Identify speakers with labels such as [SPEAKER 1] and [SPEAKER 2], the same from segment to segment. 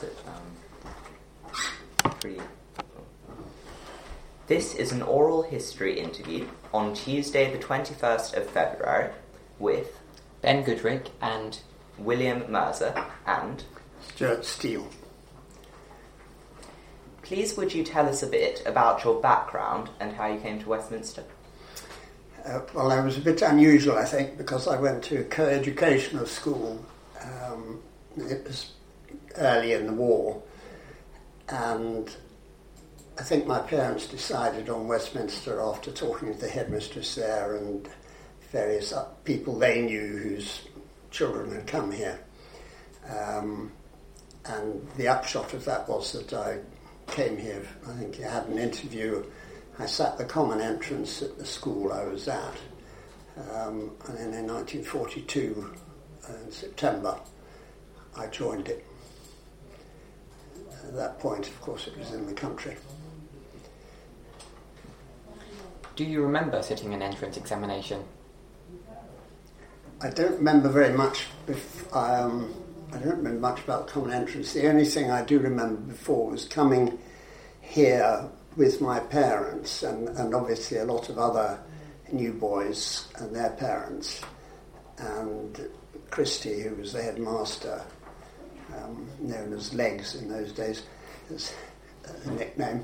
[SPEAKER 1] This is an oral history interview on Tuesday the 21st of February with
[SPEAKER 2] Ben Goodrick and
[SPEAKER 1] William Mercer and
[SPEAKER 3] Stuart Steele.
[SPEAKER 1] Please would you tell us a bit about your background and how you came to Westminster?
[SPEAKER 3] Well, I was a bit unusual, I think, because I went to a co-educational school. It was early in the war, and I think my parents decided on Westminster after talking to the headmistress there and various people they knew whose children had come here. And the upshot of that was that I came here. I think I had an interview. I sat the common entrance at the school I was at, and then in 1942, in September, I joined it. At that point, of course, it was in the country.
[SPEAKER 2] Do you remember sitting an entrance examination?
[SPEAKER 3] I don't remember very much. I don't remember much about the common entrance. The only thing I do remember before was coming here with my parents and obviously a lot of other new boys and their parents, and Christie, who was the headmaster, known as Legs in those days, as a nickname,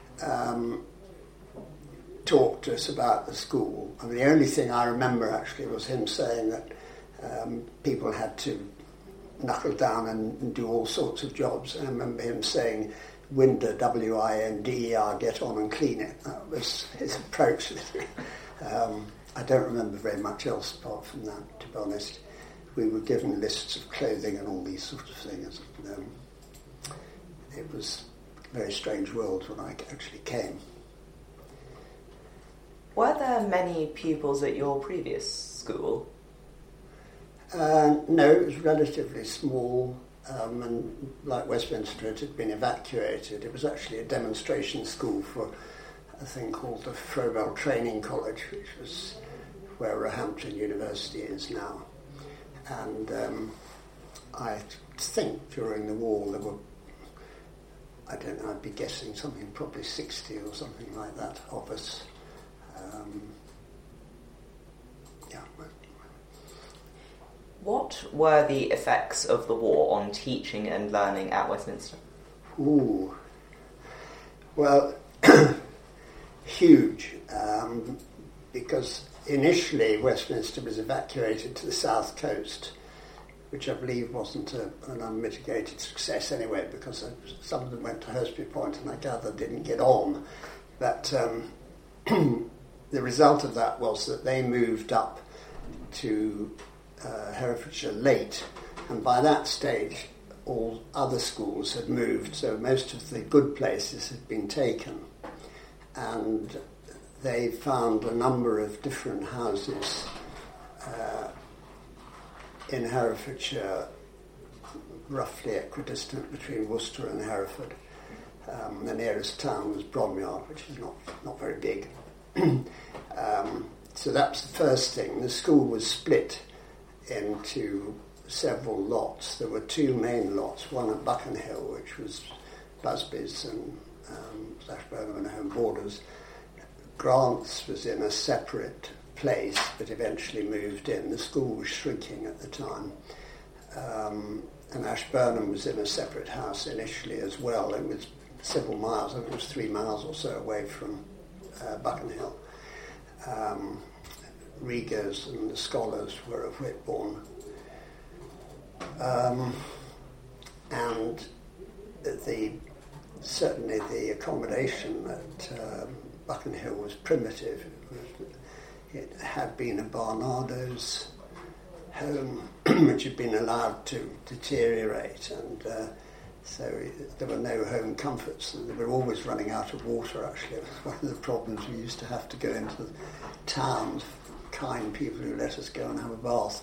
[SPEAKER 3] talked to us about the school. And the only thing I remember actually was him saying that people had to knuckle down and do all sorts of jobs. And I remember him saying, Winder, W-I-N-D-E-R, get on and clean it. That was his approach. I don't remember very much else apart from that, to be honest. We were given lists of clothing and all these sorts of things. It was a very strange world when I actually came.
[SPEAKER 1] Were there many pupils at your previous school?
[SPEAKER 3] No, it was relatively small, and like Westminster, it had been evacuated. It was actually a demonstration school for a thing called the Frobel Training College, which was where Roehampton University is now. And I think during the war there were, I don't know, I'd be guessing something, probably 60 or something like that of us.
[SPEAKER 1] What were the effects of the war on teaching and learning at Westminster?
[SPEAKER 3] Well, huge, because initially Westminster was evacuated to the south coast, which I believe wasn't an unmitigated success anyway, because some of them went to Hurstby Point and I gather didn't get on. But the result of that was that they moved up to Herefordshire late, and by that stage all other schools had moved, so most of the good places had been taken, and they found a number of different houses in Herefordshire, roughly equidistant between Worcester and Hereford. The nearest town was Bromyard, which is not very big. So that was the first thing. The school was split into several lots. There were two main lots, one at Buckenhill, which was Busby's and Ashburnham and Home Borders. Grants was in a separate place, but eventually moved in. The school was shrinking at the time. And Ashburnham was in a separate house initially as well. It was several miles, I think it was 3 miles or so away from Buckenhill. Regers and the scholars were of Whitbourne. And certainly the accommodation at Buckenhill was primitive. It had been a Barnardo's home which had been allowed to deteriorate, and so there were no home comforts, and they were always running out of water. Actually, it was one of the problems. We used to have to go into the towns, kind people who let us go and have a bath.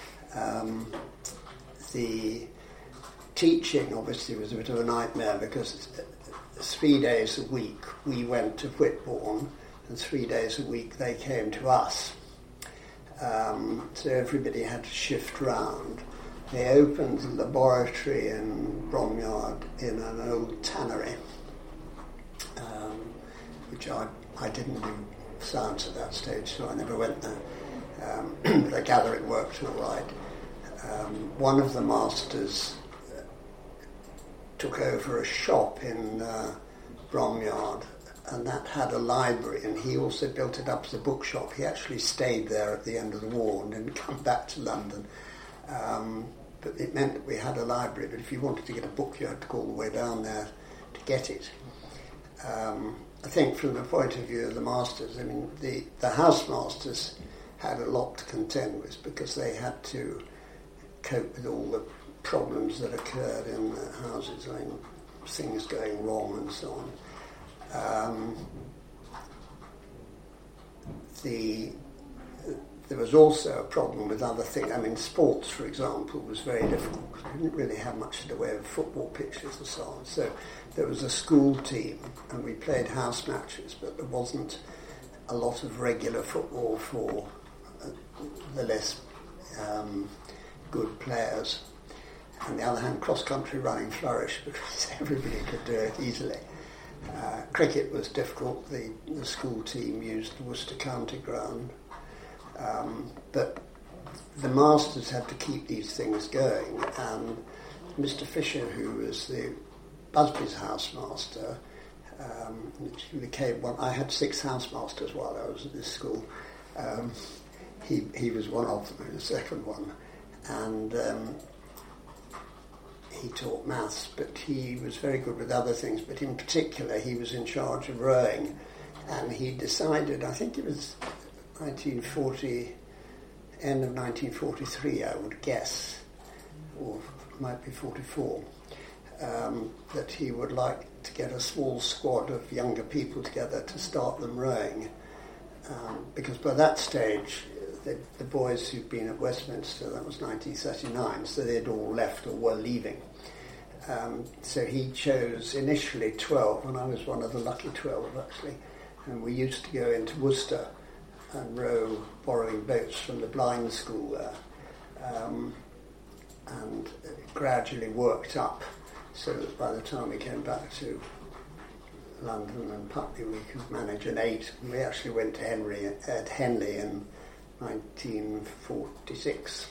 [SPEAKER 3] The teaching obviously was a bit of a nightmare, because 3 days a week we went to Whitbourne, and 3 days a week they came to us. So everybody had to shift round, they opened a laboratory in Bromyard in an old tannery, which I didn't do science at that stage, so I never went there. But I gather it worked all right. One of the masters took over a shop in Bromyard, and that had a library, and he also built it up as a bookshop. He actually stayed there at the end of the war and didn't come back to London. But it meant that we had a library, but if you wanted to get a book, you had to go all the way down there to get it. I think from the point of view of the masters, I mean, the house-masters had a lot to contend with because they had to cope with all the problems that occurred in the houses, I mean, things going wrong and so on. There was also a problem with other things. I mean, sports, for example, was very difficult because we didn't really have much in the way of football pitches and so on. So there was a school team, and we played house matches, but there wasn't a lot of regular football for the less good players. On the other hand, cross-country running flourished because everybody could do it easily. Cricket was difficult. The school team used the Worcester County ground. But the masters had to keep these things going, and Mr. Fisher, who was the Busby's housemaster, which became one. I had 6 housemasters while I was at this school. He was one of them, the second one, and he taught maths, but he was very good with other things. But in particular, he was in charge of rowing, and he decided, I think it was 1940, end of 1943, I would guess, or it might be 44, that he would like to get a small squad of younger people together to start them rowing, because by that stage the boys who'd been at Westminster, that was 1939, so they'd all left or were leaving. So he chose initially 12, and I was one of the lucky 12 actually, and we used to go into Worcester and row, borrowing boats from the blind school there, and it gradually worked up so that by the time we came back to London and Putney we could manage an 8. We actually went to Henley in 1946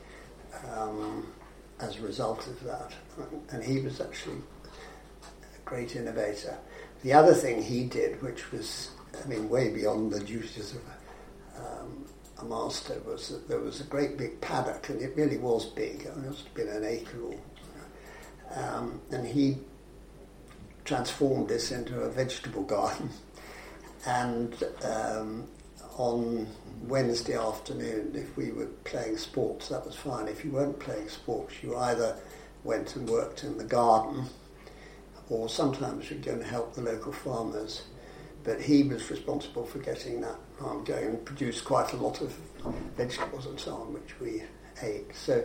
[SPEAKER 3] as a result of that, and he was actually a great innovator. The other thing he did, which was, I mean, way beyond the duties of a master, was that there was a great big paddock, and it really was big. It must have been an acre or, and he transformed this into a vegetable garden. And on Wednesday afternoon, if we were playing sports, that was fine. If you weren't playing sports, you either went and worked in the garden, or sometimes we'd go and help the local farmers. But he was responsible for getting that farm going and produced quite a lot of vegetables and so on, which we ate. So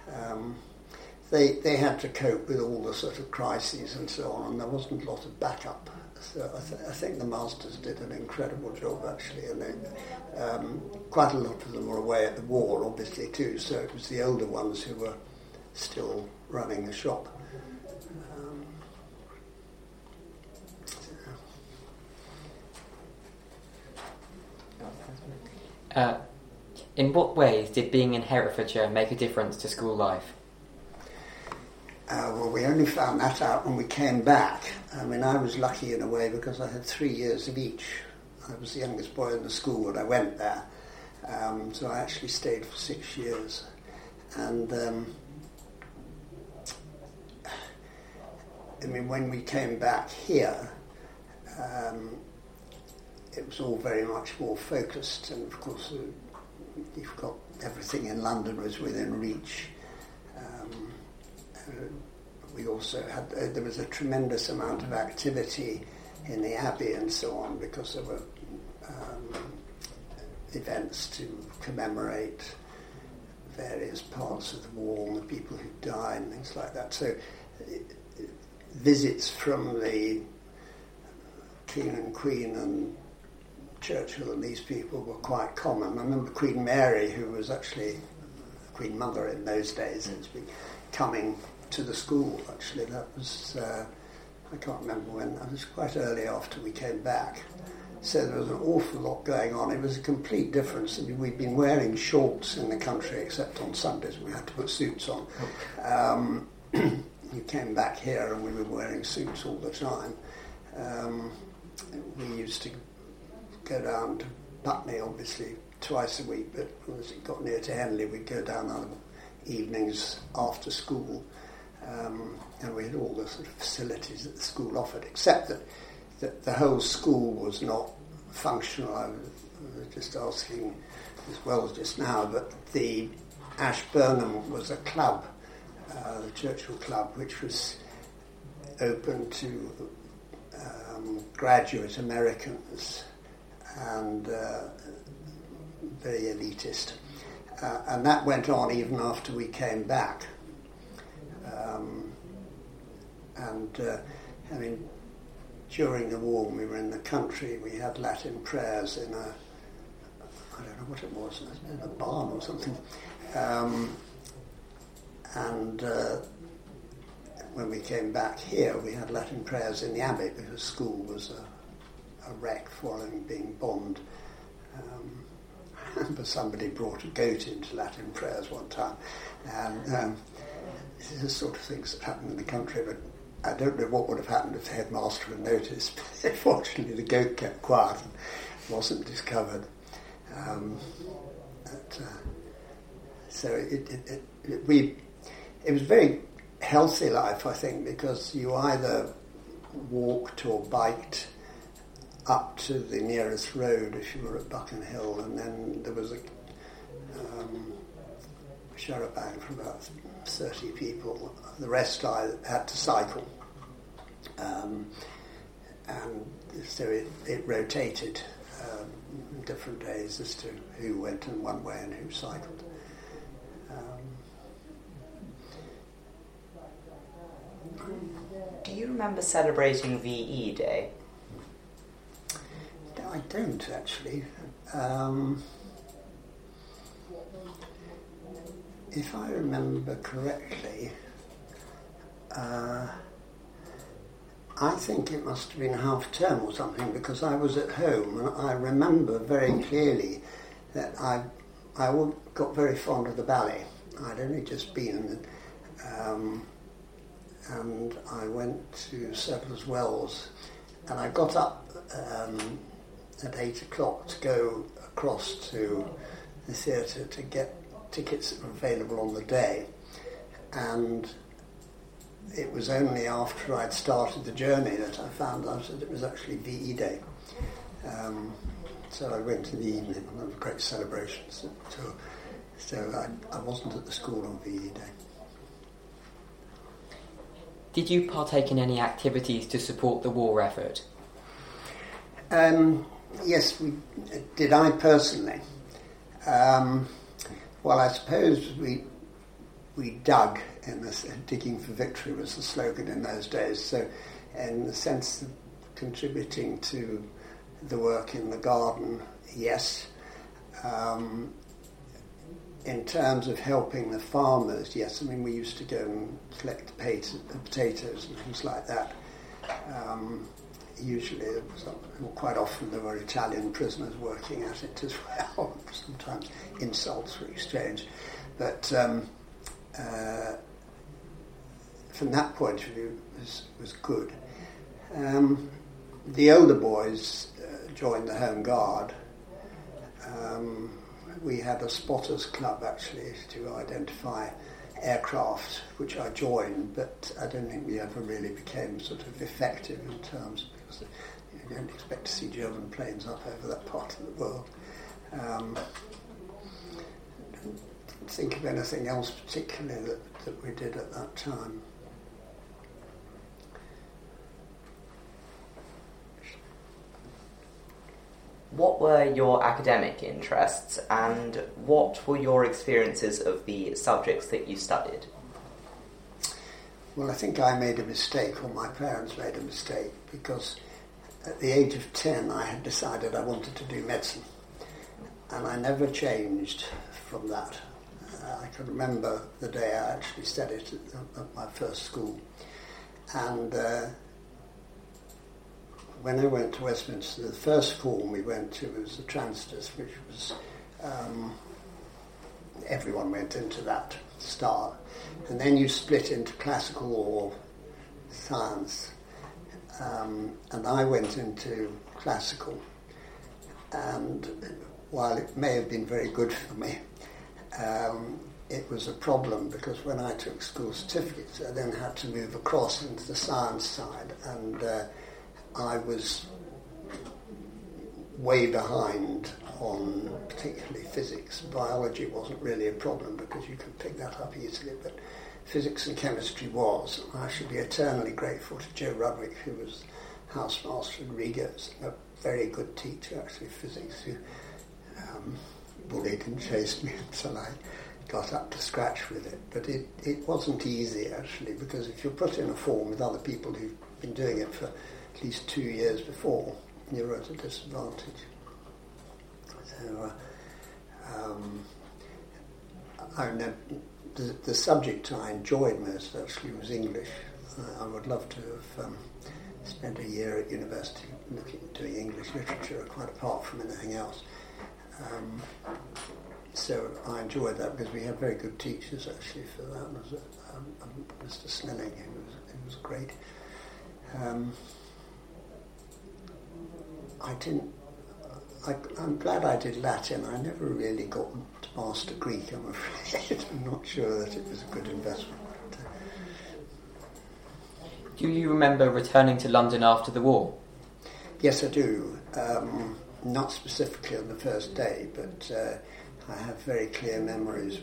[SPEAKER 3] they had to cope with all the sort of crises and so on, and there wasn't a lot of backup. So I think the masters did an incredible job actually, and they, quite a lot of them were away at the war, obviously too. So it was the older ones who were still running the shop.
[SPEAKER 2] In what ways did being in Herefordshire make a difference to school life?
[SPEAKER 3] Well, we only found that out when we came back. I mean, I was lucky in a way because I had 3 years of each. I was the youngest boy in the school when I went there. So I actually stayed for 6 years. And, I mean, when we came back here, it was all very much more focused. And, of course, you've got everything in London was within reach. We also had, there was a tremendous amount of activity in the Abbey and so on, because there were events to commemorate various parts of the war and the people who died and things like that. So visits from the King and Queen and Churchill and these people were quite common. I remember Queen Mary, who was actually Queen Mother in those days. It's been coming to the school, actually. That was, I can't remember when, it was quite early after we came back. So there was an awful lot going on. It was a complete difference. I mean, we'd been wearing shorts in the country, except on Sundays we had to put suits on. We came back here and we were wearing suits all the time. We used to go down to Putney, obviously, twice a week, but as it got near to Henley, we'd go down on evenings after school, and we had all the sort of facilities that the school offered, except that the whole school was not functional. I was just asking as well just now, but the Ashburnham was a club, the Churchill Club, which was open to graduate Americans and very elitist. And that went on even after we came back. I mean, during the war, when we were in the country, we had Latin prayers in a, I don't know what it was, in a barn or something. When we came back here, we had Latin prayers in the Abbey because school was a wreck following being bombed. But somebody brought a goat into Latin prayers one time. And this is the sort of things that happen in the country, but I don't know what would have happened if the headmaster had noticed. But fortunately, the goat kept quiet and wasn't discovered. So it was a very healthy life, I think, because you either walked or biked up to the nearest road if you were at Buchan Hill, and then there was a charabanc for about 30 people. The rest I had to cycle, and so it rotated different days as to who went in one way and who cycled.
[SPEAKER 1] Do you remember celebrating VE Day?
[SPEAKER 3] No, I don't actually. If I remember correctly, I think it must have been half term or something, because I was at home and I remember very clearly that I got very fond of the ballet. I'd only just been, and I went to Surplus Wells, and I got up at 8 o'clock to go across to the theatre to get tickets that were available on the day, and it was only after I'd started the journey that I found out that it was actually VE Day. So I went in the evening, and there were great celebrations. So I wasn't at the school on VE Day.
[SPEAKER 2] Did you partake in any activities to support the war effort?
[SPEAKER 3] Yes, we did. I personally. Well, I suppose we dug in this. Digging for victory was the slogan in those days. So, in the sense of contributing to the work in the garden, yes. In terms of helping the farmers, yes. I mean, we used to go and collect potatoes and things like that. Usually, quite often there were Italian prisoners working at it as well. Sometimes insults were exchanged. But from that point of view, it was good. The older boys joined the Home Guard. We had a spotters club, actually, to identify aircraft, which I joined, but I don't think we ever really became sort of effective in terms, because you don't expect to see German planes up over that part of the world. I don't think of anything else particularly that we did at that time.
[SPEAKER 1] What were your academic interests, and what were your experiences of the subjects that you studied?
[SPEAKER 3] Well, I think I made a mistake, or my parents made a mistake, because at the age of 10 I had decided I wanted to do medicine, and I never changed from that. I can remember the day I actually said it at my first school. And when I went to Westminster, the first form we went to was the Transitors, which was, everyone went into that start. And then you split into classical or science. And I went into classical. And while it may have been very good for me, it was a problem because when I took school certificates, I then had to move across into the science side, and I was way behind on particularly physics. Biology wasn't really a problem because you could pick that up easily, but physics and chemistry was. I should be eternally grateful to Joe Rudwick, who was housemaster at Rego's, a very good teacher, actually, physics, who bullied and chased me until I got up to scratch with it. But it wasn't easy, actually, because if you're put in a form with other people who've been doing it for at least 2 years before, you're at a disadvantage. So, the subject I enjoyed most, actually, was English. I would love to have spent a year at university doing English literature, quite apart from anything else. So I enjoyed that because we had very good teachers actually for that. There was Mr. Snelling, who was great. I'm glad I did Latin. I never really got to master Greek, I'm afraid. I'm not sure that it was a good investment.
[SPEAKER 2] Do you remember returning to London after the war?
[SPEAKER 3] Yes, I do. Not specifically on the first day, but I have very clear memories.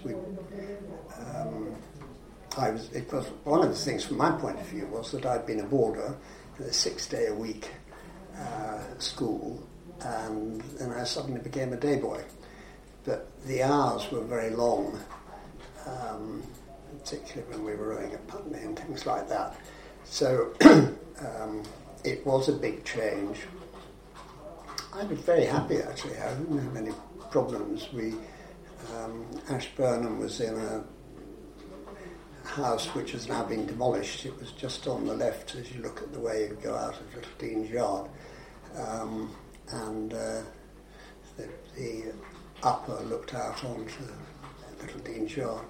[SPEAKER 3] It was one of the things from my point of view was that I'd been a boarder at a 6-day-a-week school, and then I suddenly became a day boy. But the hours were very long, particularly when we were rowing at Putney and things like that. So it was a big change. I was very happy, actually. I didn't have any problems. Ashburnham was in a house which has now been demolished. It was just on the left as you look at the way you go out of Little Dean's Yard. The upper looked out onto Little Dean's Yard.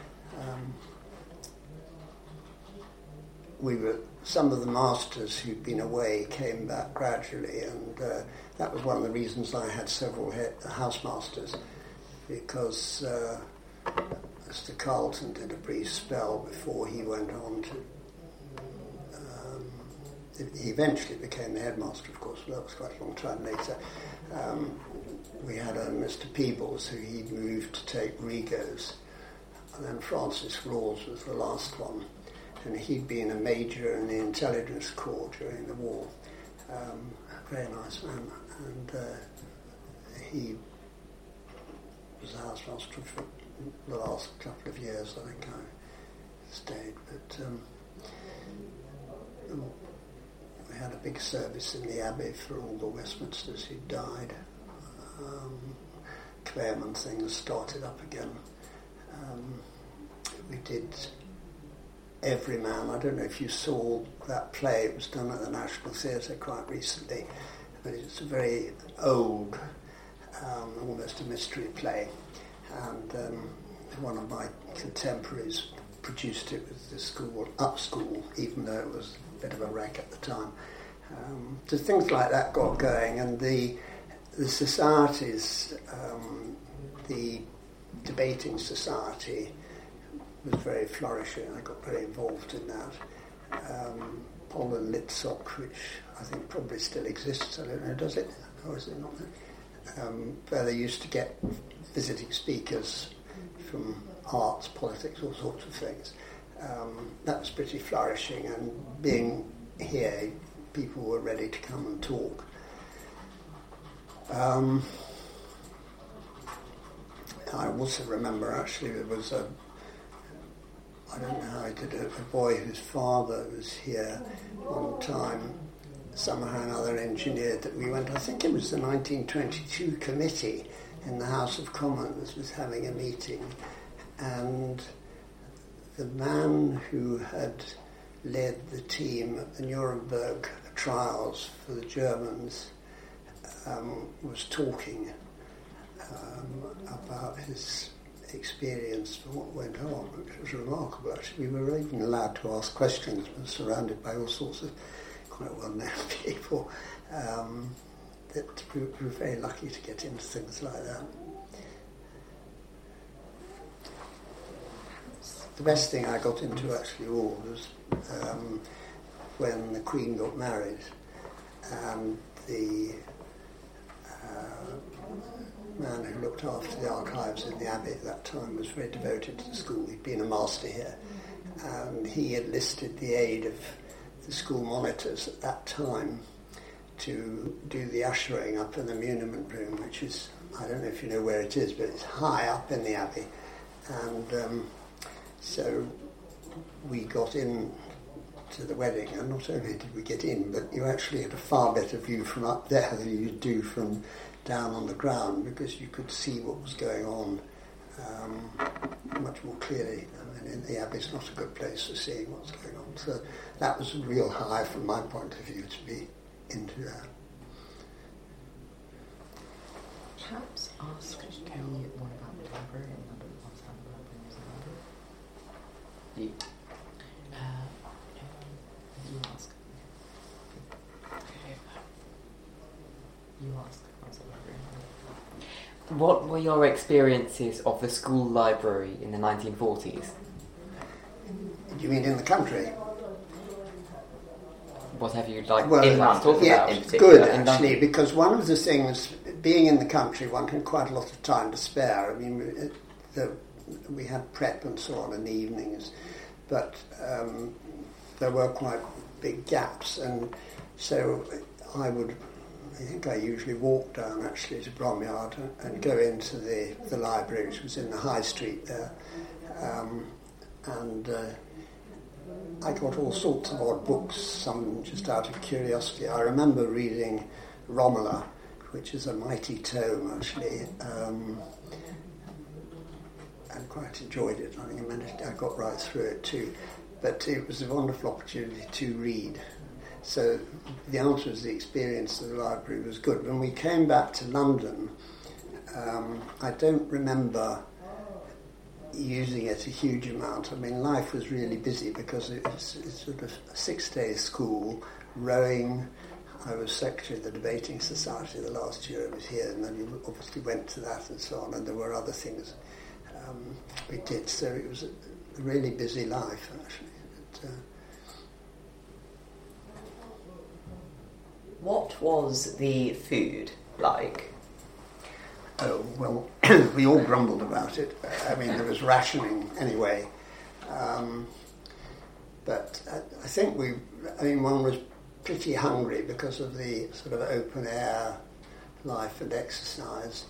[SPEAKER 3] Some of the masters who'd been away came back gradually, and that was one of the reasons I had several housemasters, because Mr. Carlton did a brief spell before he went on to... he eventually became the headmaster, of course, but that was quite a long time later. We had a Mr. Peebles, who he'd moved to take Rego's, and then Francis Rawls was the last one. And he'd been a major in the intelligence corps during the war. A very nice man. And he was the housemaster for the last couple of years, I think I stayed. But we had a big service in the Abbey for all the Westminsters who died. Claremont things started up again. We did... Everyman. I don't know if you saw that play. It was done at the National Theatre quite recently, but it's a very old, almost a mystery play, and one of my contemporaries produced it with the school, Up School, even though it was a bit of a wreck at the time. So things like that got going, and the societies, the debating society was very flourishing. I got very involved in that. Paul and Litsock, which I think probably still exists, I don't know, does it? Or is it not? Where they used to get visiting speakers from arts, politics, all sorts of things. That was pretty flourishing, and being here, people were ready to come and talk. I also remember, actually, there was I don't know how I did it, a boy whose father was here one time, somehow or another engineered that we went, I think it was the 1922 committee in the House of Commons was having a meeting, and the man who had led the team at the Nuremberg trials for the Germans was talking about his experience for what went on, which was remarkable. Actually, we were even allowed to ask questions. We were surrounded by all sorts of quite well-known people. That we were very lucky to get into things like that. The best thing I got into actually all was when the Queen got married, and the man who looked after the archives in the Abbey at that time was very devoted to the school. He'd been a master here, and he enlisted the aid of the school monitors at that time to do the ushering up in the muniment room, which is, I don't know if you know where it is, but it's high up in the Abbey. And so we got in to the wedding, and not only did we get in, but you actually had a far better view from up there than you do from down on the ground, because you could see what was going on much more clearly. I mean, the Abbey's not a good place for seeing what's going on. So that was a real high from my point of view to be into that.
[SPEAKER 4] Perhaps ask the one about the library in London. What's that library was in London? You ask. You ask. What's the library in London?
[SPEAKER 2] What were your experiences of the school library in the 1940s?
[SPEAKER 3] Do you mean in the country?
[SPEAKER 2] What have you like
[SPEAKER 3] Well,
[SPEAKER 2] in London talk
[SPEAKER 3] yeah,
[SPEAKER 2] about in
[SPEAKER 3] it's
[SPEAKER 2] particular?
[SPEAKER 3] good
[SPEAKER 2] in
[SPEAKER 3] actually,
[SPEAKER 2] London?
[SPEAKER 3] because one of the things, being in the country, one had quite a lot of time to spare. I mean, we had prep and so on in the evenings, but there were quite big gaps, and so I think I usually walk down actually to Bromyard and go into the library, which was in the High Street there, and I got all sorts of odd books, some just out of curiosity. I remember reading Romola, which is a mighty tome actually, and quite enjoyed it. I think I got right through it too. But it was a wonderful opportunity to read. So the answer is the experience of the library was good. When we came back to London, I don't remember using it a huge amount. I mean, life was really busy because it's sort of a 6-day school, rowing. I was secretary of the debating society the last year I was here, and then you obviously went to that and so on, and there were other things we did. So it was a really busy life, actually.
[SPEAKER 1] What was the food like?
[SPEAKER 3] Oh, well, we all grumbled about it. I mean, there was rationing anyway. But I think one was pretty hungry because of the sort of open air life and exercise.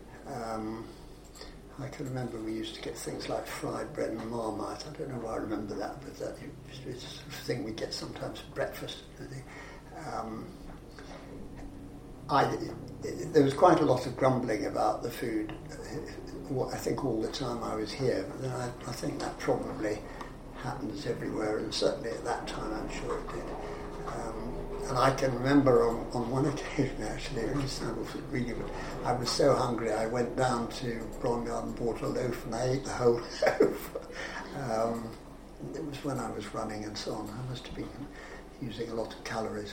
[SPEAKER 3] I can remember we used to get things like fried bread and Marmite. I don't know why I remember that, but that is the sort of thing we get sometimes for breakfast. There was quite a lot of grumbling about the food, I think all the time I was here, but then I think that probably happens everywhere, and certainly at that time I'm sure it did. And I can remember on one occasion actually, I was so hungry I went down to Bromyard and bought a loaf and I ate the whole loaf. It was when I was running and so on. I must have been using a lot of calories.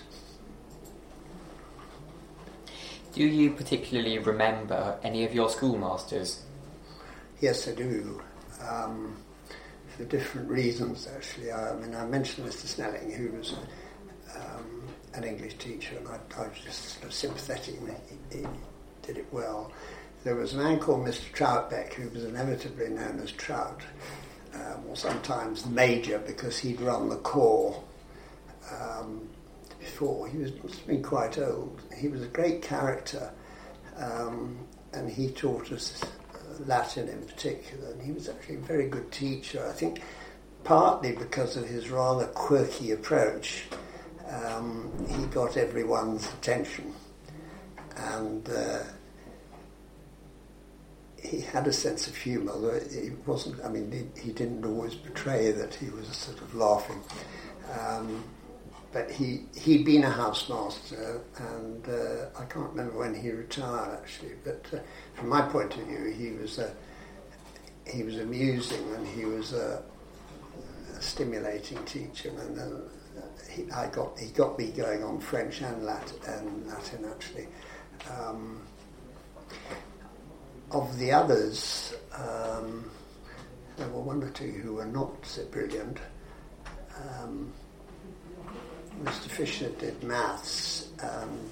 [SPEAKER 2] Do you particularly remember any of your schoolmasters?
[SPEAKER 3] Yes, I do. For different reasons, actually. I mentioned Mr. Snelling, who was an English teacher, and I was just sort of sympathetic. He did it well. There was a man called Mr. Troutbeck, who was inevitably known as Trout, or sometimes the Major, because he'd run the corps before. He must have been quite old. He was a great character, and he taught us Latin in particular, and he was actually a very good teacher. I think partly because of his rather quirky approach, he got everyone's attention, and he had a sense of humour. He wasn't. I mean, he didn't always betray that he was sort of laughing. But he'd been a housemaster, and I can't remember when he retired actually. But from my point of view, he was amusing, and he was a stimulating teacher. And he got me going on French and Latin actually. Of the others, there were one or two who were not so brilliant. Mr. Fisher did maths, and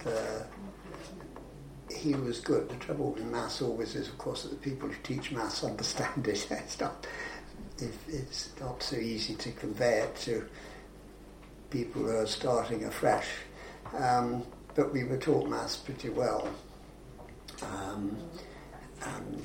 [SPEAKER 3] he was good. The trouble with maths always is, of course, that the people who teach maths understand it. It's not so easy to convey it to people who are starting afresh. But we were taught maths pretty well. And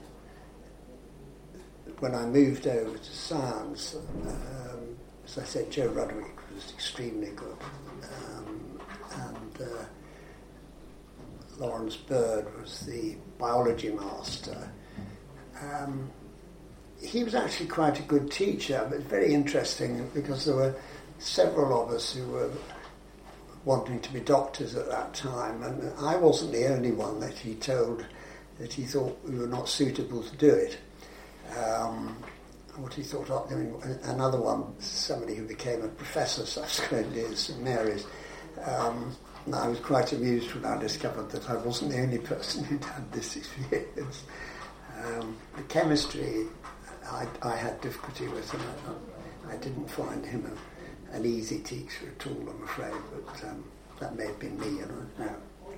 [SPEAKER 3] when I moved over to science, as I said, Joe Rudwick was extremely good, and Lawrence Bird was the biology master. He was actually quite a good teacher, but very interesting because there were several of us who were wanting to be doctors at that time, and I wasn't the only one that he told that he thought we were not suitable to do it. What he thought of, I mean, another one, somebody who became a professor subsequently at St Mary's. And I was quite amused when I discovered that I wasn't the only person who'd had this experience. The chemistry, I had difficulty with, and I didn't find him an easy teacher at all, I'm afraid, but that may have been me, I don't know.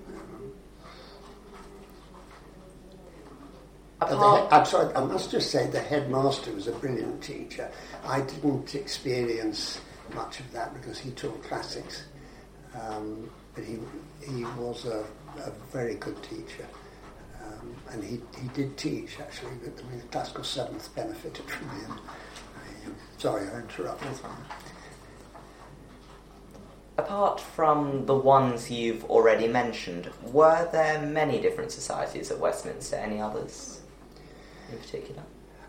[SPEAKER 3] I'm sorry, I must just say the headmaster was a brilliant teacher. I didn't experience much of that because he taught classics, but he was a very good teacher, and he did teach actually. But I mean, the classical seventh benefited from him. Sorry, I interrupted.
[SPEAKER 1] Apart from the ones you've already mentioned, were there many different societies at Westminster? Any others in particular?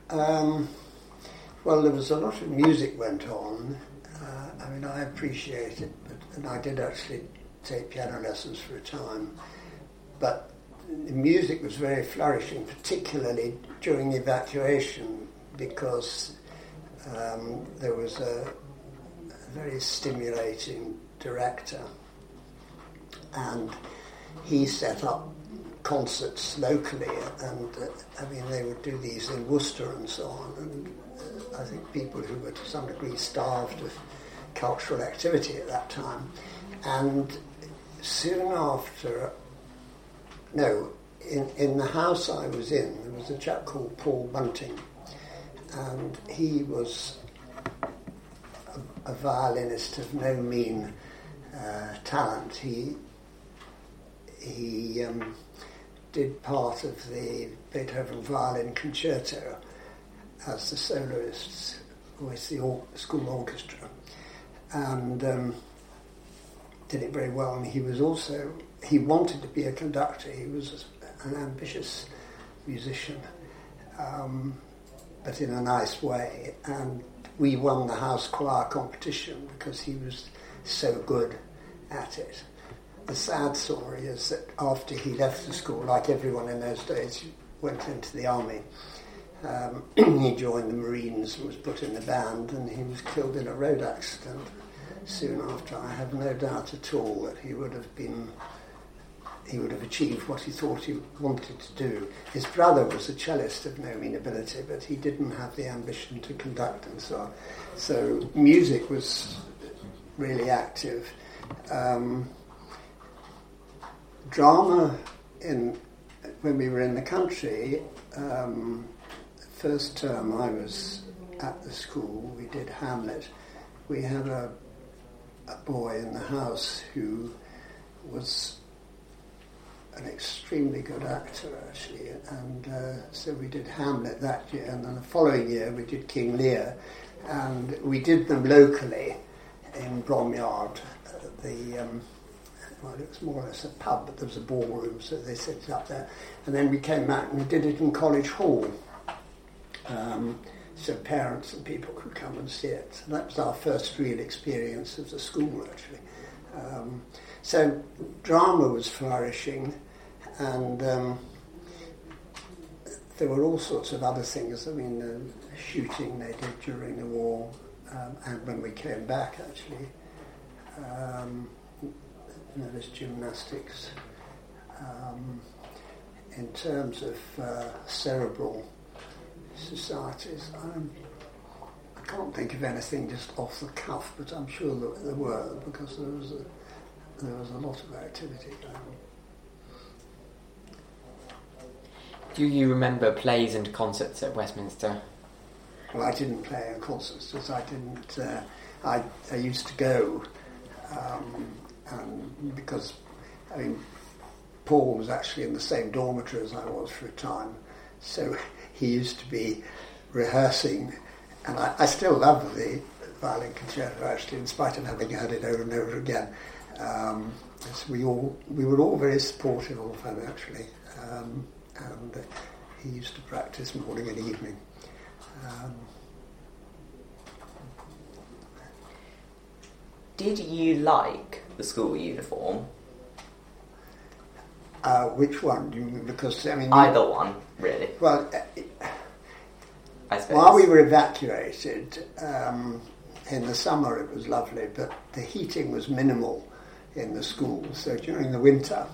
[SPEAKER 3] Well, there was a lot of music went on. I mean, I appreciate it, and I did actually take piano lessons for a time. But the music was very flourishing, particularly during the evacuation, because there was a very stimulating director, and he set up concerts locally, and I mean, they would do these in Worcester and so on, and I think people who were to some degree starved of cultural activity at that time. And soon after, in the house I was in, there was a chap called Paul Bunting, and he was a violinist of no mean talent. He did part of the Beethoven Violin Concerto as the soloist with the school orchestra, and did it very well. And he wanted to be a conductor. He was an ambitious musician, but in a nice way. And we won the house choir competition because he was so good at it. The sad story is that after he left the school, like everyone in those days, he went into the army. He joined the Marines and was put in the band, and he was killed in a road accident soon after. I have no doubt at all that he would have achieved what he thought he wanted to do. His brother was a cellist of no mean ability, but he didn't have the ambition to conduct and so on. So music was really active. Drama, when we were in the country, first term I was at the school, we did Hamlet. We had a boy in the house who was an extremely good actor, actually, and so we did Hamlet that year, and then the following year we did King Lear, and we did them locally in Bromyard, well, it was more or less a pub, but there was a ballroom, so they set it up there. And then we came back and we did it in College Hall. So parents and people could come and see it. So that was our first real experience of the school, actually. So drama was flourishing, and there were all sorts of other things. I mean, shooting they did during the war, and when we came back, actually. There's gymnastics. In terms of cerebral societies, I can't think of anything just off the cuff, but I'm sure that there were, because there was a lot of activity going on.
[SPEAKER 2] Do you remember plays and concerts at Westminster?
[SPEAKER 3] Well, I didn't play in concerts, because I didn't. I used to go, and because Paul was actually in the same dormitory as I was for a time, so he used to be rehearsing, and I still love the violin concerto, actually, in spite of having heard it over and over again. So we were all very supportive of him, actually, and he used to practice morning and evening.
[SPEAKER 1] Did you like the school uniform?
[SPEAKER 3] Which one? Do you mean? Because
[SPEAKER 1] either one, really.
[SPEAKER 3] Well,
[SPEAKER 1] I suppose.
[SPEAKER 3] while we were evacuated, in the summer it was lovely, but the heating was minimal in the school. So during the winter,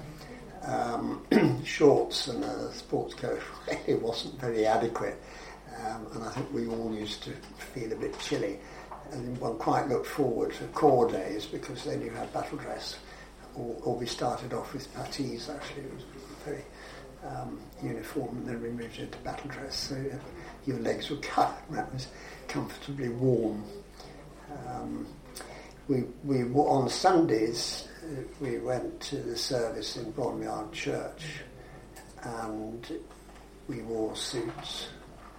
[SPEAKER 3] shorts and a sports coat really wasn't very adequate, and I think we all used to feel a bit chilly. And one quite looked forward to corps days, because then you had battle dress, or we started off with puttees. Actually, it was very uniform, and then we moved into battle dress, so your legs were cut, and that was comfortably warm. We on Sundays we went to the service in Bromyard Church, and we wore suits,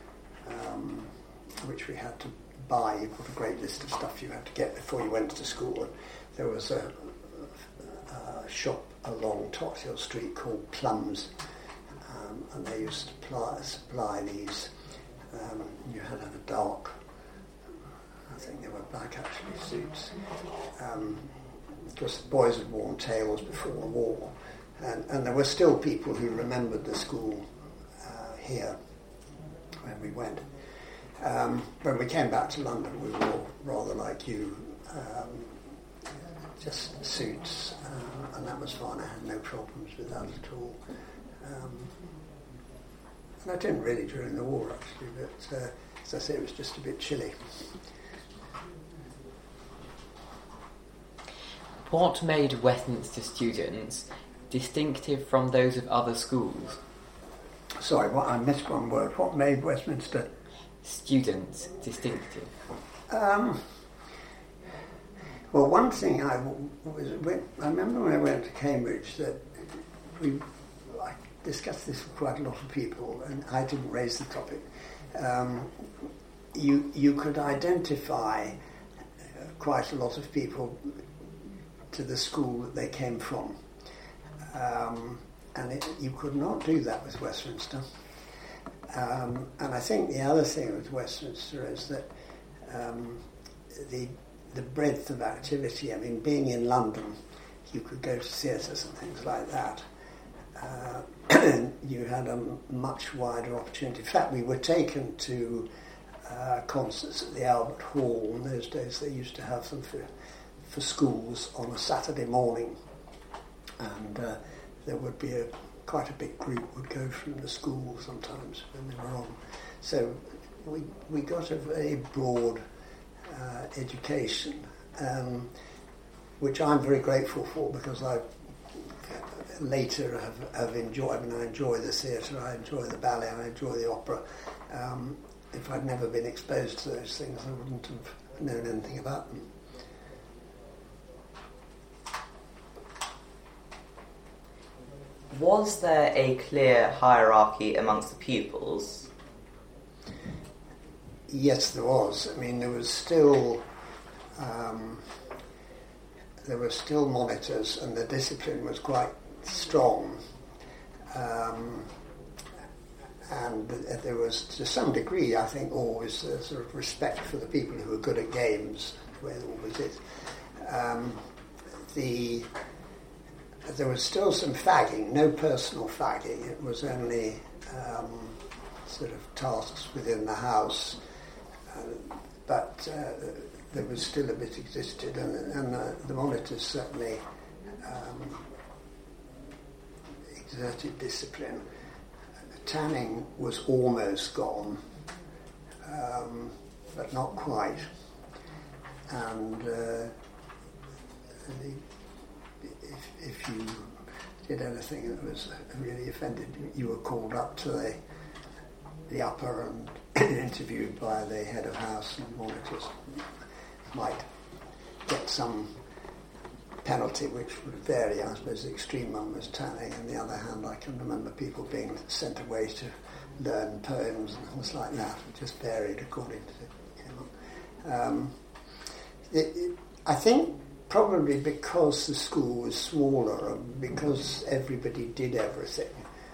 [SPEAKER 3] which we had to buy. You've got a great list of stuff you had to get before you went to school. And there was a shop along Tothill Street called Plums, and they used to supply these. You had to have a dark, I think they were black actually, suits, because the boys had worn tails before the war, and there were still people who remembered the school here when we went. When we came back to London, we were all rather like you, just suits, and that was fine. I had no problems with that at all. And I didn't really during the war, actually, but as I say, it was just a bit chilly.
[SPEAKER 2] What made Westminster students distinctive from those of other schools?
[SPEAKER 3] Sorry, I missed one word. What made Westminster
[SPEAKER 2] students distinctive?
[SPEAKER 3] Well, one thing I remember when I went to Cambridge that I discussed this with quite a lot of people, and I didn't raise the topic. You could identify quite a lot of people to the school that they came from, and you could not do that with Westminster. And I think the other thing with Westminster is that the breadth of activity. I mean, being in London, you could go to theatres and things like that. You had a much wider opportunity. In fact, we were taken to concerts at the Albert Hall. In those days, they used to have them for schools on a Saturday morning, and there would be quite a big group would go from the school sometimes when they were on. So we got a very broad education, which I'm very grateful for, because I later have enjoyed. I mean, I enjoy the theatre, I enjoy the ballet, I enjoy the opera. If I'd never been exposed to those things, I wouldn't have known anything about them.
[SPEAKER 1] Was there a clear hierarchy amongst the pupils?
[SPEAKER 3] Yes, there was. I mean, there was still there were still monitors and the discipline was quite strong. And there was, to some degree, I think, always a sort of respect for the people who were good at games, where it always is. There was still some fagging, no personal fagging. It was only sort of tasks within the house. But there was still a bit existed, and the monitors certainly exerted discipline. Tanning was almost gone, but not quite. And if you did anything that was really offended, you were called up to the upper and interviewed by the head of house, and monitors might get some penalty, which would vary. I suppose the extreme one was tanning. On the other hand, I can remember people being sent away to learn poems and things like that. It just varied according to I think probably because the school was smaller and because everybody did everything,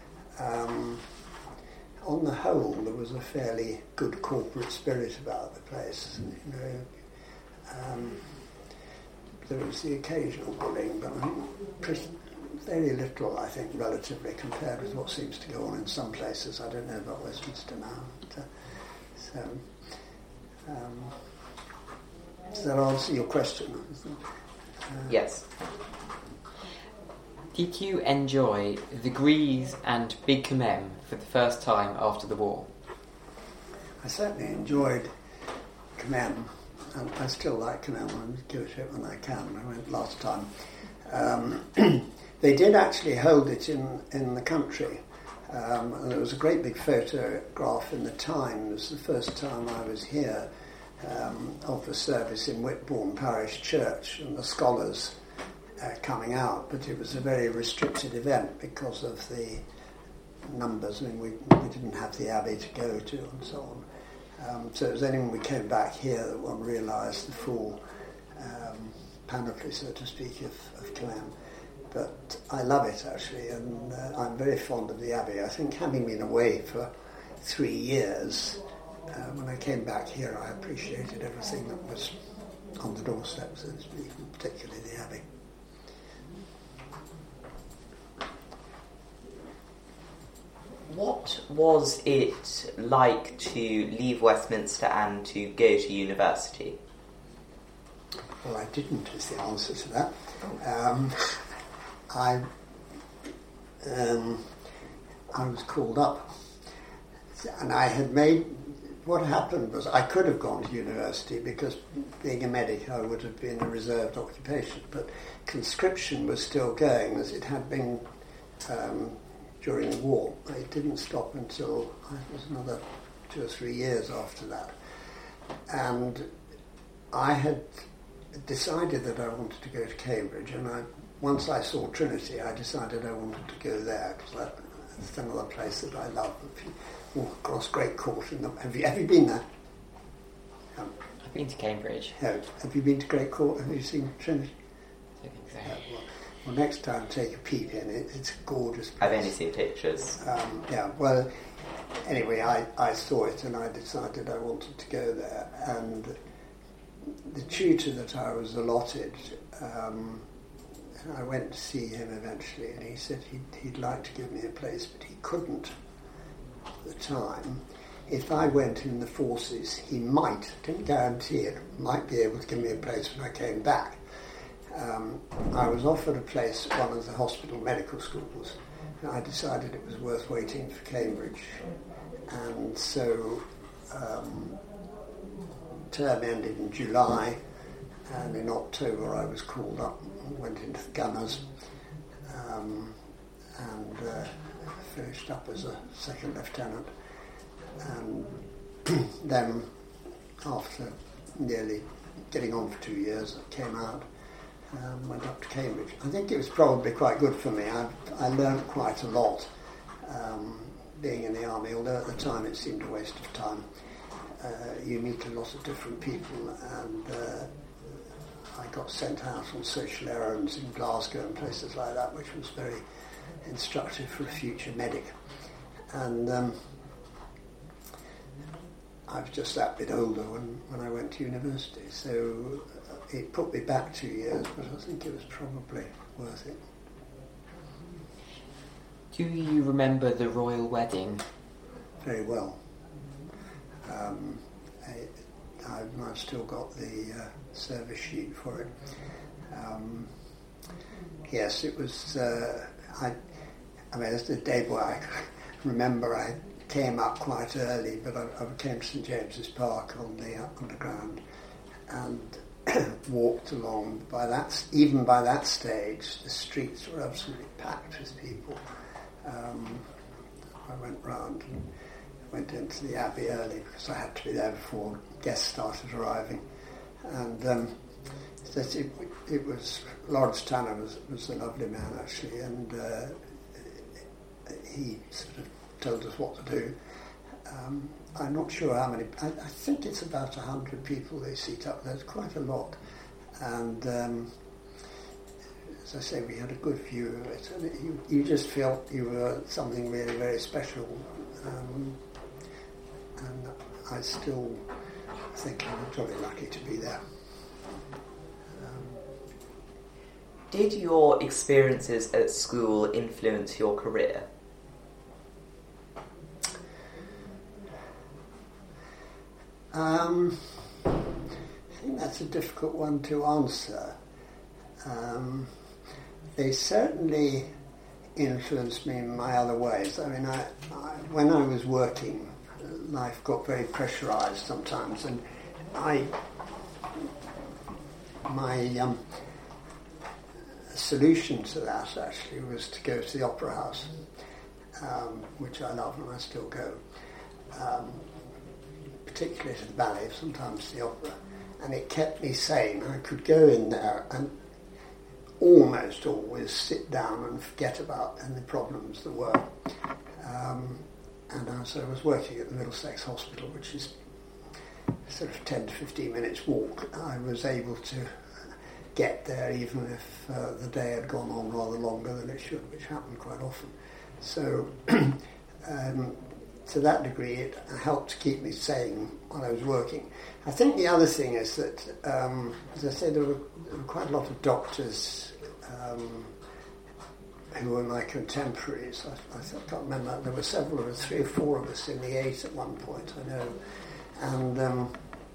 [SPEAKER 3] on the whole there was a fairly good corporate spirit about the place. There was the occasional bullying, but very little, I think, relatively, compared with what seems to go on in some places. I don't know about Westminster now. Does that answer your question?
[SPEAKER 1] Yes.
[SPEAKER 2] Did you enjoy the Grease and Big Commem for the first time after the war?
[SPEAKER 3] I certainly enjoyed Commem. And I still like Commem. I go to it when I can. I went last time. They did actually hold it in the country. And there was a great big photograph in the Times the first time I was here of the service in Whitbourne Parish Church and the scholars coming out. But it was a very restricted event because of the numbers. I mean, we didn't have the Abbey to go to and so on. So it was only when we came back here that one realised the full panoply, so to speak, of Commem. But I love it, actually, and I'm very fond of the Abbey. I think having been away for 3 years, when I came back here, I appreciated everything that was on the doorstep, so to speak, and particularly the Abbey.
[SPEAKER 1] What was it like to leave Westminster and to go to university?
[SPEAKER 3] Well, I didn't, is the answer to that. I was called up, and I had made... What happened was I could have gone to university because being a medic I would have been a reserved occupation, but conscription was still going as it had been during the war. It didn't stop until it was another 2 or 3 years after that. And I had decided that I wanted to go to Cambridge, and once I saw Trinity, I decided I wanted to go there, because that's another place that I love. If you walk across Great Court, have you been there?
[SPEAKER 2] I've been to Cambridge.
[SPEAKER 3] Have you been to Great Court? Have you seen Trinity?
[SPEAKER 2] I think so.
[SPEAKER 3] Well, next time take a peep in it. It's a gorgeous place.
[SPEAKER 1] I've only seen pictures.
[SPEAKER 3] Well, anyway, I saw it and I decided I wanted to go there. And the tutor that I was allotted, I went to see him eventually, and he said he'd like to give me a place, but he couldn't at the time. If I went in the forces, he might, didn't guarantee it, might be able to give me a place when I came back. I was offered a place at one of the hospital medical schools, and I decided it was worth waiting for Cambridge. And so term ended in July, and in October I was called up and went into the Gunners and finished up as a second lieutenant. And then after nearly getting on for 2 years, I came out. Went up to Cambridge. I think it was probably quite good for me. I learned quite a lot being in the army, although at the time it seemed a waste of time. You meet a lot of different people, and I got sent out on social errands in Glasgow and places like that, which was very instructive for a future medic. And I was just that bit older when I went to university, so it put me back 2 years, but I think it was probably worth it.
[SPEAKER 2] Do you remember the royal wedding?
[SPEAKER 3] Very well. I've still got the service sheet for it. Yes, it was. As the day boy, I remember I came up quite early, but I came to St James's Park on the underground and walked along. Even by that stage, the streets were absolutely packed with people. I went round and went into the Abbey early because I had to be there before guests started arriving. And it was Lawrence Tanner was a lovely man actually, and he sort of told us what to do. I'm not sure how many. I think it's about 100 people they seat up. There's quite a lot, and as I say, we had a good view of it, and you just felt you were something really very special. And I still think I'm jolly lucky to be there.
[SPEAKER 1] Did your experiences at school influence your career?
[SPEAKER 3] I think that's a difficult one to answer. They certainly influenced me in my other ways. I mean, when I was working, life got very pressurised sometimes, and my solution to that actually was to go to the Opera House, which I love and I still go, particularly to the ballet, sometimes the opera, and it kept me sane. I could go in there and almost always sit down and forget about any problems there were. And as I was working at the Middlesex Hospital, which is sort of 10 to 15 minutes walk, I was able to get there even if the day had gone on rather longer than it should, which happened quite often. So to that degree it helped to keep me sane while I was working. I think the other thing is that, as I said, there were quite a lot of doctors who were my contemporaries. I can't remember, there were several, there were 3 or 4 of us in the 8 at one point, I know. And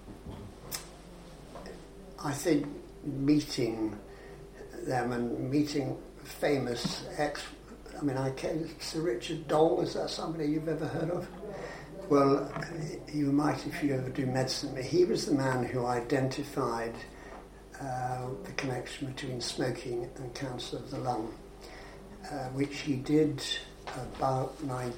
[SPEAKER 3] I think meeting them and meeting famous Sir Richard Dole, is that somebody you've ever heard of? Well, you might if you ever do medicine. He was the man who identified the connection between smoking and cancer of the lung, which he did about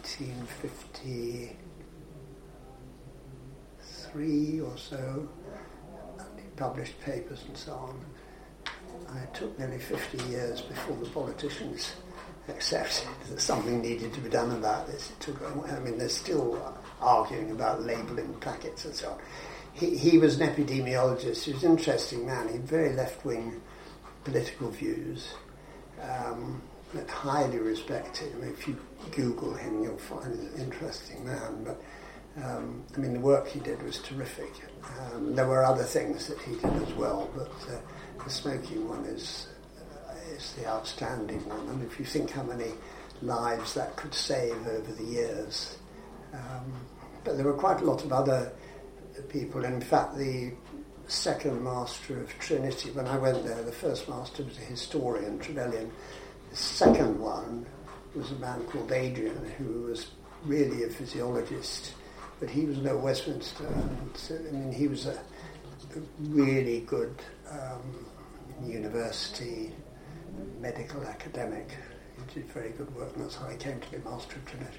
[SPEAKER 3] 1953 or so. He published papers and so on. It took nearly 50 years before the politicians accepted that something needed to be done about this. They're still arguing about labelling packets and so on. He was an epidemiologist. He was an interesting man. He had very left-wing political views, but highly respected. I mean, if you Google him, you'll find he's an interesting man. But the work he did was terrific. There were other things that he did as well, but the smoking one is the outstanding one. And if you think how many lives that could save over the years. But there were quite a lot of other people. In fact, the second master of Trinity, when I went there, the first master was a historian, Trevelyan. The second one was a man called Adrian, who was really a physiologist, but he was no Westminster. And he was a really good university medical academic. He did very good work, and that's how he came to be Master of Trinity.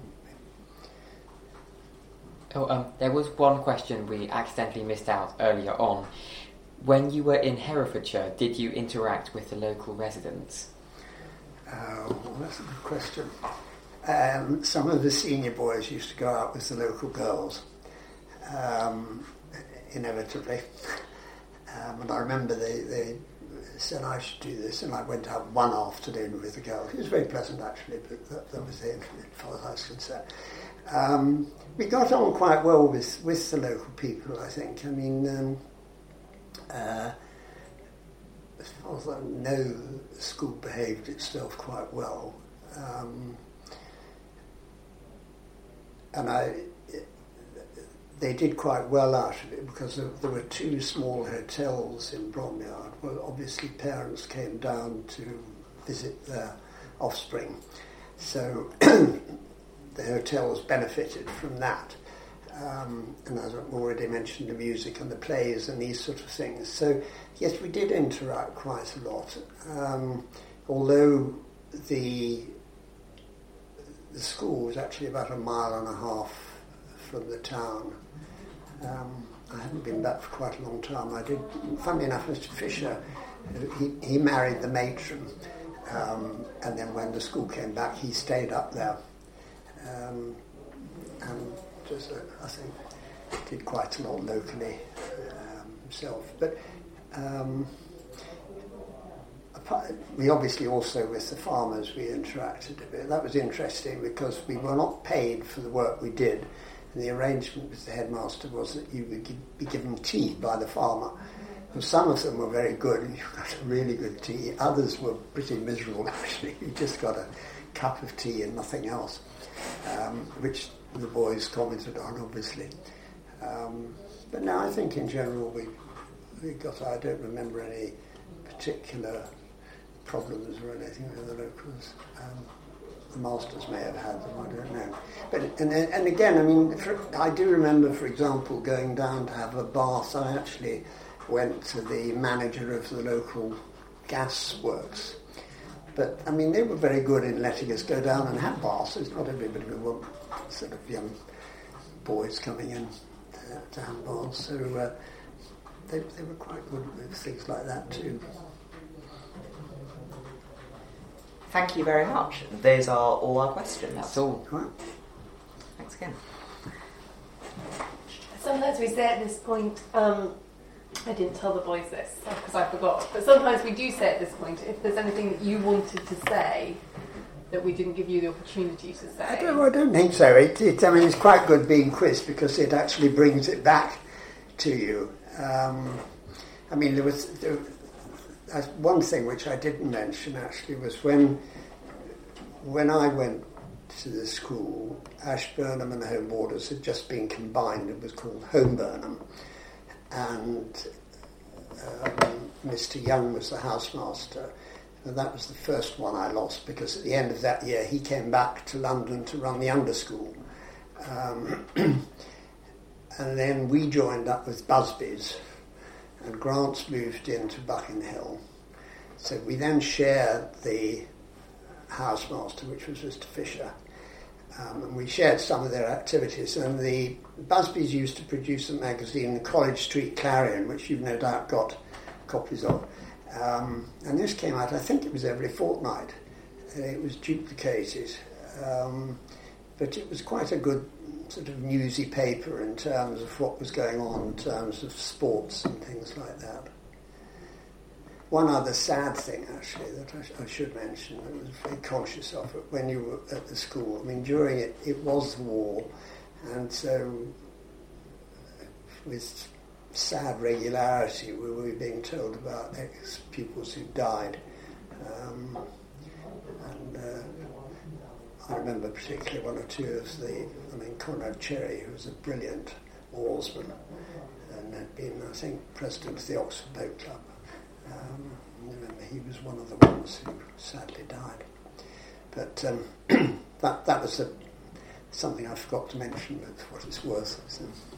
[SPEAKER 2] There was one question we accidentally missed out earlier on. When you were in Herefordshire, did you interact with the local residents?
[SPEAKER 3] Well, that's a good question. Some of the senior boys used to go out with the local girls, inevitably. And I remember they said I should do this, and I went out one afternoon with a girl. It was very pleasant, actually, but that was it, as far as I was concerned. We got on quite well with the local people, I think. I mean, as far as I know, the school behaved itself quite well. And they did quite well out of it, because there were 2 small hotels in Bromyard. Well, obviously parents came down to visit their offspring, so the hotels benefited from that. And as I've already mentioned, the music and the plays and these sort of things. So yes, we did interact quite a lot, although the school was actually about 1.5 miles from the town. I hadn't been back for quite a long time. I did, funnily enough, Mr. Fisher, he married the matron, and then when the school came back, he stayed up there, and just, I think, did quite a lot locally himself. But we obviously also, with the farmers, we interacted a bit. That was interesting, because we were not paid for the work we did. And the arrangement with the headmaster was that you would be given tea by the farmer. And some of them were very good, and you got a really good tea. Others were pretty miserable, actually. You just got a cup of tea and nothing else, which the boys commented on, obviously. But no, I think in general we got, I don't remember any particular problems or anything with the locals. The masters may have had them, I don't know. But and again, I mean, I do remember, for example, going down to have a bath. I actually went to the manager of the local gas works. But, I mean, they were very good in letting us go down and have baths. It's not everybody would want sort of young boys coming in to have baths. So they were quite good with things like that too.
[SPEAKER 1] Thank you very much. Those are all our questions.
[SPEAKER 2] That's all.
[SPEAKER 3] Right.
[SPEAKER 1] Thanks again.
[SPEAKER 5] Sometimes we say at this point, I didn't tell the boys this because I forgot, but sometimes we do say at this point, if there's anything that you wanted to say that we didn't give you the opportunity to say.
[SPEAKER 3] I don't think so. I mean, it's quite good being quizzed, because it actually brings it back to you. I mean, there was one thing which I didn't mention, actually, was when I went to the school, Ashburnham and Home Borders had just been combined. It was called Home Burnham, and Mr. Young was the housemaster, and that was the first one I lost, because at the end of that year he came back to London to run the underschool, and then we joined up with Busby's, and Grants moved into Buckenhill. So we then shared the housemaster, which was Mr. Fisher, and we shared some of their activities. And the Busbys used to produce a magazine, the College Street Clarion, which you've no doubt got copies of. And this came out, I think it was every fortnight. It was duplicated, but it was quite a good sort of newsy paper in terms of what was going on in terms of sports and things like that. One other sad thing, actually, that I should mention, I was very conscious of it when you were at the school. I mean, during it was the war, and so with sad regularity we were being told about ex-pupils who died. I remember particularly one or two of Conrad Cherry, who was a brilliant oarsman and had been, I think, president of the Oxford Boat Club. I remember he was one of the ones who sadly died. But that was something I forgot to mention, but for what it's worth. So.